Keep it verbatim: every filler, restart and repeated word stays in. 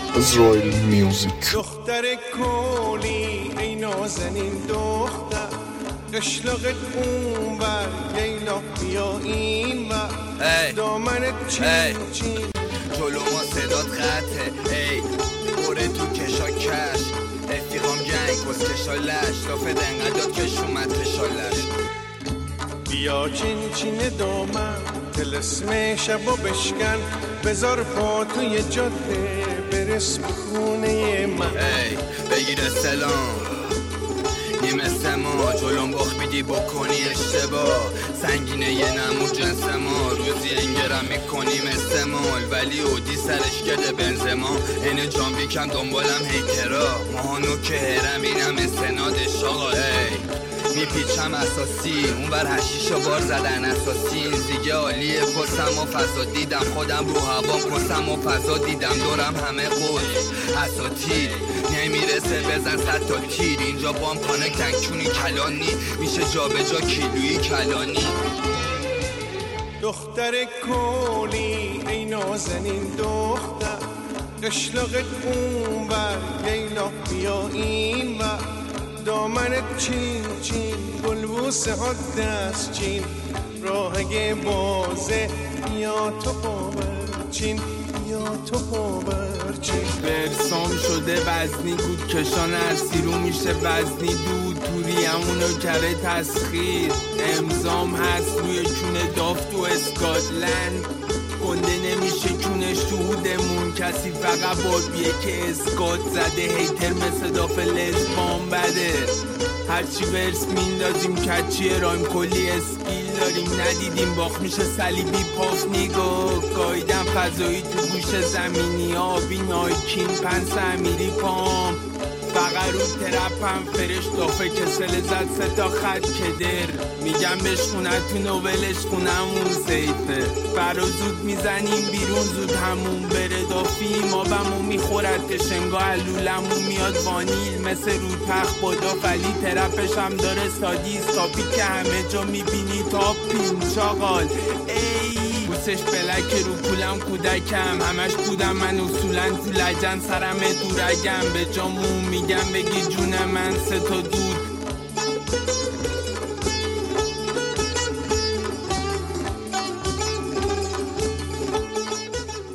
اسرائیل میوزیک. دختر کولی ای نازنین دختر، قشلاقت اون بر لیلا بیا این بر، دامنت چین چین جلو ما صدات قطعه، ای بره تو کشا کش، افیقام گنگ کس کشالش، لافه دنقداد کش اومد کشالش. بیا چین چین دامن تلسم شبا بشکن، بذار پا توی جاده برس به خونه من. ای بگیر سلام نیمه سما، جلوم بخ میدی بکنی اشتباه، سنگینه یه نمو جنس ما، روزی انگرم میکنیم استعمال، ولی اودی سرش کرده بنزما، اینه جان بیکم دنبالم هیترا، ماهانو که هرم اینم استنادش آقا. ای میپیچم اساسی اون بر هشیشو بار زدن اساسی، این زیگه عالیه کسم و فضا دیدم، خودم رو هوام کسم و فضا دیدم، دورم همه قول اساتید نمیرسه بزن صد تا تیر، اینجا بام کانه کنکونی کلانی میشه جا به جا کیلویی کلانی. دختر کولی ای نازنین دختر، قشلاقت اون بر لیلا بیا این بر، دامنت چین چین گلبوسه ها دست چین، راهگه بازه یا تو پاورچین یا تو پاورچین. برسام شده وزنی بود کشان ارسی رو میشه وزنی دود، توری همونو کره تسخیر، امضام هست روی چونه داف تو اسکاتلند، گنده نمیشه چونش تو هودمون، کسی فقط بابیه که اسکات زده، هیتر مثل داف لزبان بده، هرچی ورس میندازیم کچیه رایم کلی اسکیل داریم، ندیدیم باخ میشه صلیبی پاف نیگو، گایدم فضایی تو گوش زمینی آبی نایکین پنس امیری پام، فقط رو ترپم فرش دافه کسل زد سه تا خط کدر، میگم بشخونتون و ولش خونمون سیفه، فرا زود میزنیم بیرون زود همون بره دافی، ما بمون میخورد شنگا علولمون میاد وانیل مثل رو تخت با داف، علی ترپش هم داره سادیز تاپی که همه جا میبینی تا پین چاقال. ای بوسش بلک رو پولم کودکم، همش بودم من اصولا تو لجن سرم دورگم، به جامون میگم بگی جون من سه تا دود.